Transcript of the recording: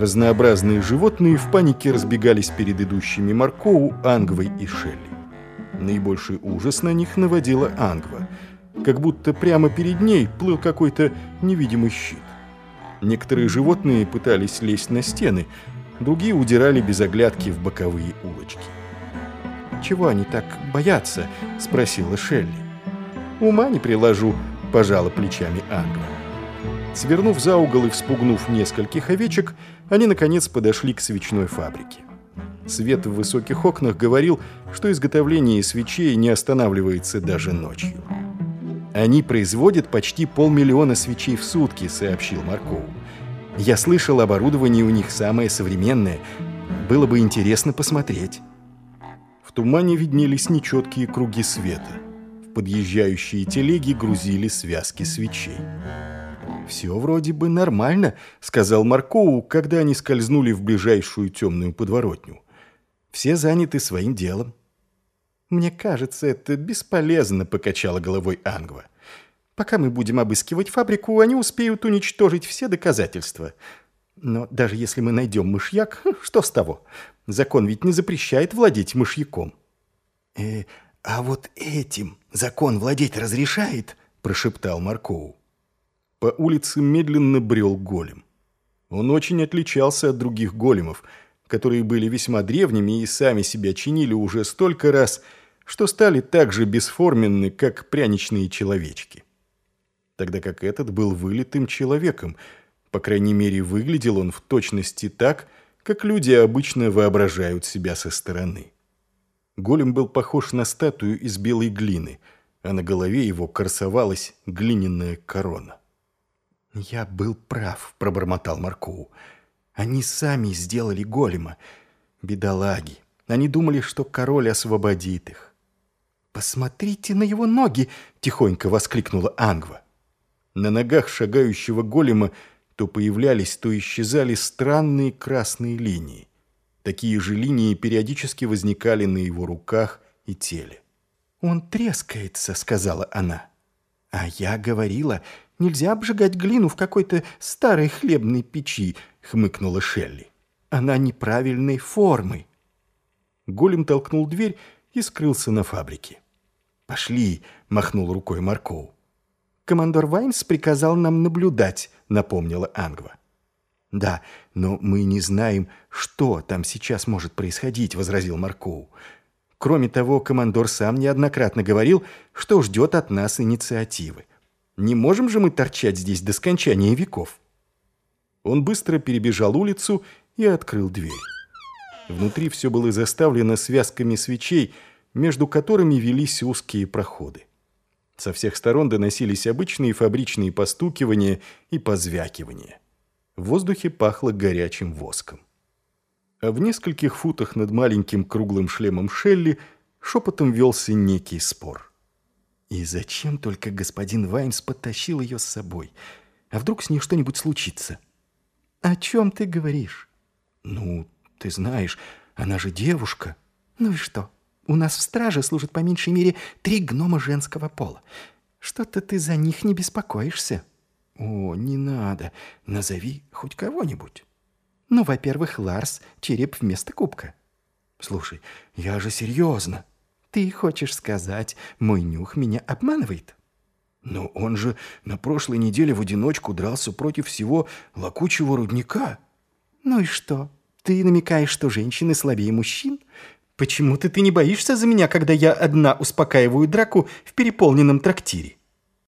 Разнообразные животные в панике разбегались перед идущими Маркоу, Ангвой и Шелли. Наибольший ужас на них наводила Ангва, как будто прямо перед ней плыл какой-то невидимый щит. Некоторые животные пытались лезть на стены, другие удирали без оглядки в боковые улочки. «Чего они так боятся?» — спросила Шелли. «Ума не приложу», — пожала плечами Ангва. Свернув за угол и вспугнув нескольких овечек, они, наконец, подошли к свечной фабрике. Свет в высоких окнах говорил, что изготовление свечей не останавливается даже ночью. «Они производят почти 500 000 свечей в сутки», — сообщил Маркоу. «Я слышал, оборудование у них самое современное. Было бы интересно посмотреть». В тумане виднелись нечеткие круги света. В подъезжающие телеги грузили связки свечей. «Все вроде бы нормально», — сказал Маркоу, когда они скользнули в ближайшую темную подворотню. «Все заняты своим делом». «Мне кажется, это бесполезно», — покачала головой Ангва. «Пока мы будем обыскивать фабрику, они успеют уничтожить все доказательства. Но даже если мы найдем мышьяк, что с того? Закон ведь не запрещает владеть мышьяком». «А вот этим закон владеть разрешает?» — прошептал Маркоу. По улице медленно брел голем. Он очень отличался от других големов, которые были весьма древними и сами себя чинили уже столько раз, что стали так же бесформенны, как пряничные человечки. Тогда как этот был вылитым человеком, по крайней мере, выглядел он в точности так, как люди обычно воображают себя со стороны. Голем был похож на статую из белой глины, а на голове его красовалась глиняная корона. «Я был прав», — пробормотал Маркоу. «Они сами сделали голема. Бедолаги. Они думали, что король освободит их». «Посмотрите на его ноги!» — тихонько воскликнула Ангва. На ногах шагающего голема то появлялись, то исчезали странные красные линии. Такие же линии периодически возникали на его руках и теле. «Он трескается», — сказала она. «А я говорила, нельзя обжигать глину в какой-то старой хлебной печи», — хмыкнула Шелли. «Она неправильной формы». Голем толкнул дверь и скрылся на фабрике. «Пошли», — махнул рукой Маркоу. «Командор Ваймс приказал нам наблюдать», — напомнила Ангва. «Да, но мы не знаем, что там сейчас может происходить», — возразил Маркоу. «Кроме того, командор сам неоднократно говорил, что ждет от нас инициативы. Не можем же мы торчать здесь до скончания веков». Он быстро перебежал улицу и открыл дверь. Внутри все было заставлено связками свечей, между которыми велись узкие проходы. Со всех сторон доносились обычные фабричные постукивания и позвякивания. В воздухе пахло горячим воском. А в нескольких футах над маленьким круглым шлемом Шелли шепотом велся некий спор. «И зачем только господин Ваймс подтащил ее с собой? А вдруг с ней что-нибудь случится?» «О чем ты говоришь?» «Ну, ты знаешь, она же девушка». «Ну и что? У нас в страже служат по меньшей мере 3 гнома женского пола. Что-то ты за них не беспокоишься». «О, не надо. Назови хоть кого-нибудь». «Ну, во-первых, Ларс — череп вместо кубка». «Слушай, я же серьезно». «Ты хочешь сказать, мой нюх меня обманывает?» «Но он же на прошлой неделе в одиночку дрался против всего лакучего рудника». «Ну и что? Ты намекаешь, что женщины слабее мужчин? Почему-то ты не боишься за меня, когда я одна успокаиваю драку в переполненном трактире?»